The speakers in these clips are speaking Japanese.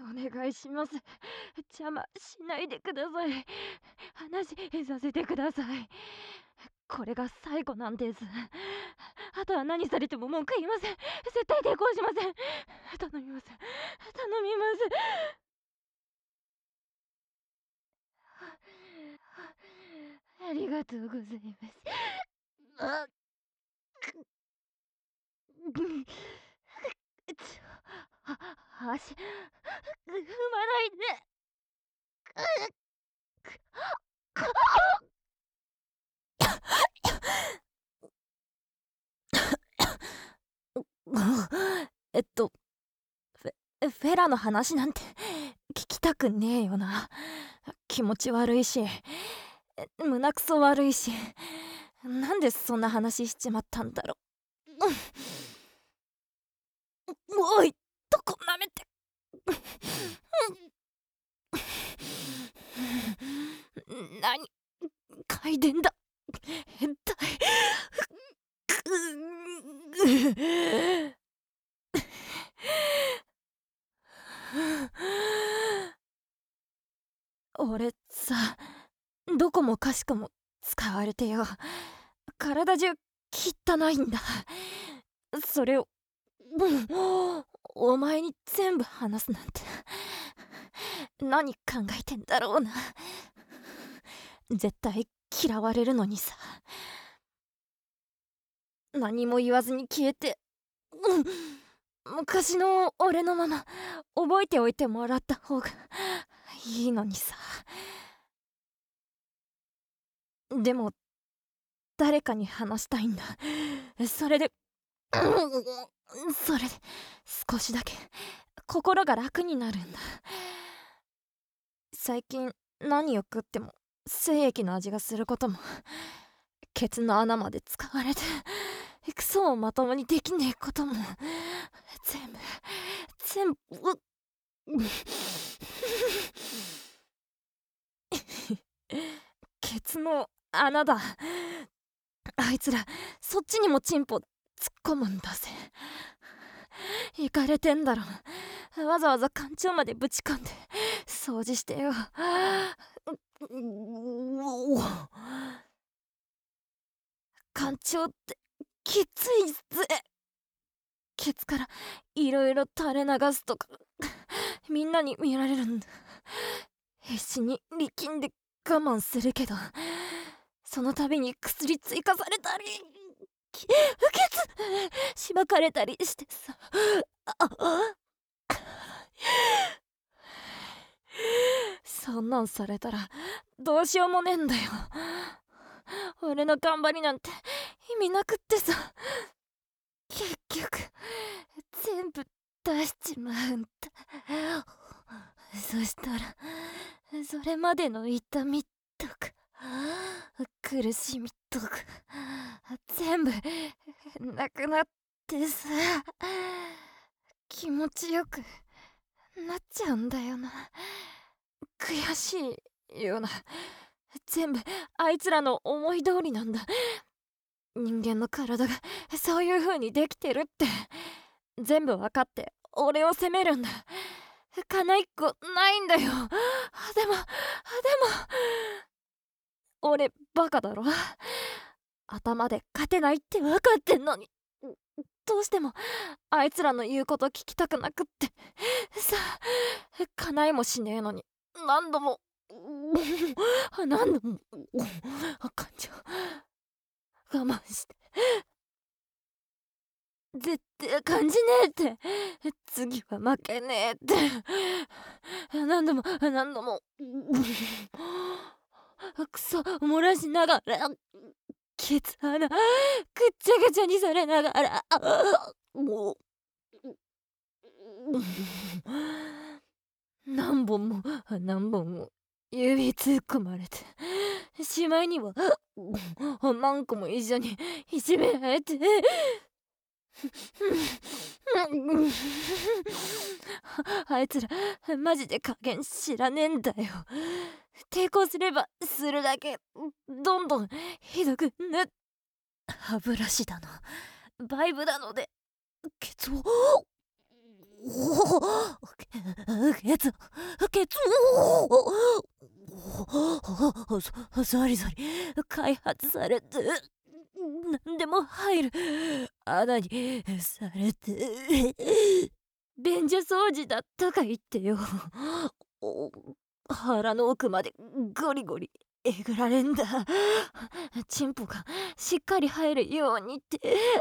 願いします。邪魔しないでください。話させてください。これが最後なんです。あとは何されても文句言いません。絶対抵抗しません。頼みます。頼みます。ありがとうございます。あ、ぐん足、踏まないで。えっと、フェラの話なんて聞きたくねえよな。気持ち悪いし、胸くそ悪いし、なんでそんな話しちまったんだろう。おい、どこ舐めて。何、嗅いでんだ。変態。俺さ、どこもかしこも使われてよ。体中汚いんだ。それを、お前に全部話すなんて。何考えてんだろうな。絶対嫌われるのにさ。何も言わずに消えて、昔の俺のまま覚えておいてもらった方がいいのにさ。でも誰かに話したいんだ。それでそれで少しだけ心が楽になるんだ。最近何を食っても精液の味がすることも、ケツの穴まで使われてクソをまともにできねえことも、全部ケツの穴だ。あいつらそっちにもチンポ突っ込むんだぜ。イかれてんだろ。わざわざ館長までぶち込んで掃除してよ。館長ってきついぜ。ケツからいろいろ垂れ流すとかみんなに見られるんだ。必死に力んで我慢するけど、その度に薬追加されたり不潔しばかれたりしてさ。そんなんされたらどうしようもねえんだよ。俺の頑張りなんて意味なくってさ。結局全部出しちまうんだ。そしたらそれまでの痛みとか苦しみとか全部なくなってさ、気持ちよくなっちゃうんだよな。悔しいよな。全部あいつらの思い通りなんだ。人間の体がそういう風にできてるって全部わかって俺を責めるんだ。叶いっこないんだよ。でも俺バカだろ。頭で勝てないって分かってんのに、どうしてもあいつらの言うこと聞きたくなくってさ。叶いもしねえのに何度も感情我慢して絶対感じねえって、次は負けねえって何度もクソ漏らしながらケツ穴ぐっちゃぐちゃにされながらもう何本も指突っ込まれて、しまいにはマンコも一緒にいじめられてあいつらマジで加減知らねえんだよ。抵抗すればするだけどんどんひどくなっ、歯ブラシだのバイブだのでケツをケツそりそり開発されて何でも入る穴にされて便所掃除だとか言ってよ腹の奥までゴリゴリえぐられんだ。チンポがしっかり入るようにって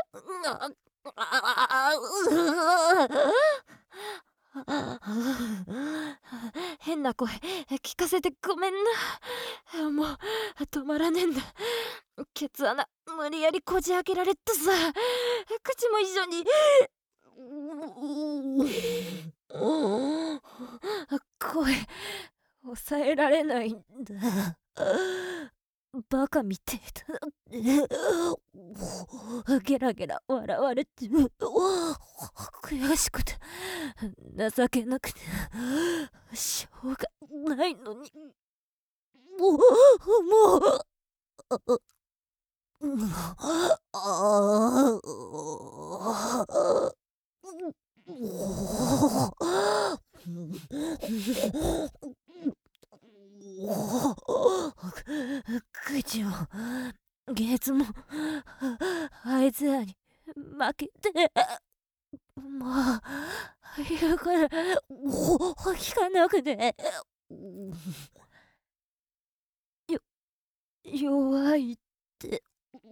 変な声聞かせてごめんな。もう止まらねえんだ。ケツ穴無理やりこじ開けられたさ。口も一緒に声抑えられないんだ。バカみてえだ。ゲラゲラ笑われて悔しくて情けなくてしょうがないのにもう口もゲーツもあいつらに負けてもう言うから聞かなくて弱いって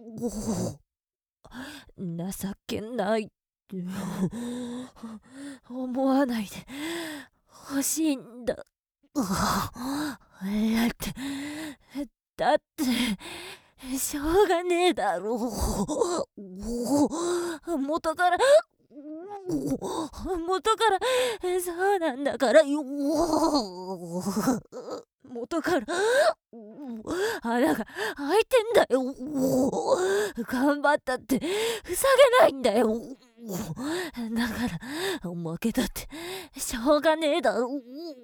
情けないって思わないで欲しいんだ。だってしょうがねえだろ元からそうなんだからよ。元から穴が開いてんだよ。頑張ったって塞げないんだよ。だから負けたってしょうがねえだろ。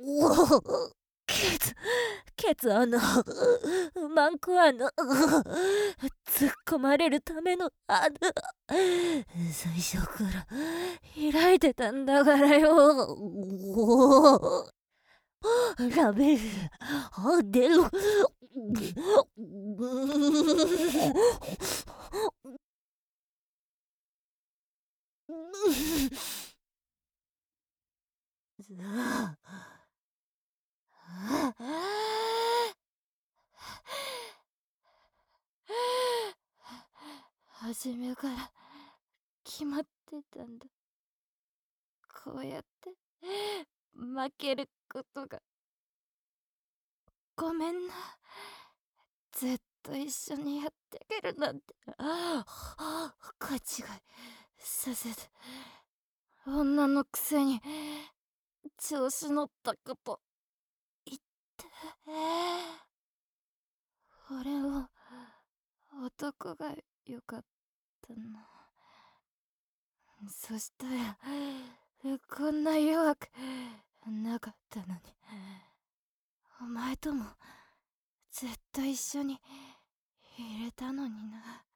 ケツ穴マンコ穴突っ込まれるための穴最初から開いてたんだからよ。ラベル出ろ。初めから決まってたんだ。こうやって負けることが。ごめんな。ずっと一緒にやっていけるなんて勘違いさせて女のくせに調子乗ったこと言って俺は男がよかったな。そしたらこんな弱くなかったのに。お前ともずっと一緒にいれたのにな。